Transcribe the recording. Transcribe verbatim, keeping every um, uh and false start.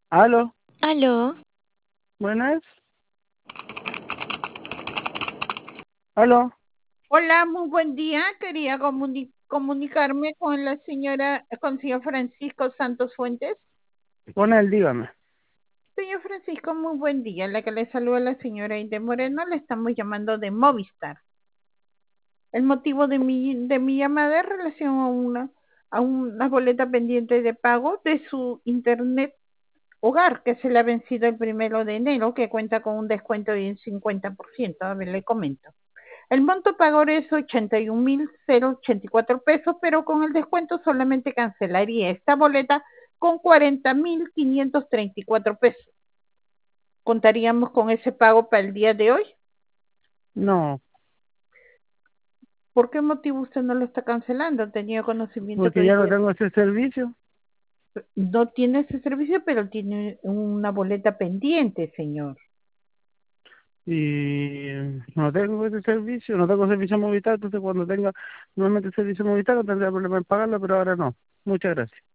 Aló, Aló, buenas. Aló, Hola, muy buen día. Quería comuni- comunicarme con la señora, con el señor Francisco Santos Fuentes. con él, dígame. Señor Francisco, muy buen día. La que le saluda la señora Inde Moreno, le estamos llamando de Movistar. El motivo de mi, de mi llamada es en relación a una, a una boleta pendiente de pago de su internet hogar que se le ha vencido el primero de enero, que cuenta con un descuento de un cincuenta por ciento. A ver, le comento. El monto pago es ochenta y un mil ochenta y cuatro pesos, pero con el descuento solamente cancelaría esta boleta con cuarenta mil quinientos treinta y cuatro pesos. ¿Contaríamos con ese pago para el día de hoy? No, ¿Por qué motivo usted no lo está cancelando? Tenía conocimiento que porque hoy ya no día tengo ese servicio no tiene ese servicio, pero tiene una boleta pendiente, señor. y no tengo ese servicio, no tengo servicio Movistar, entonces cuando tenga nuevamente servicio Movistar no tendría problema en pagarlo, pero ahora no. Muchas gracias.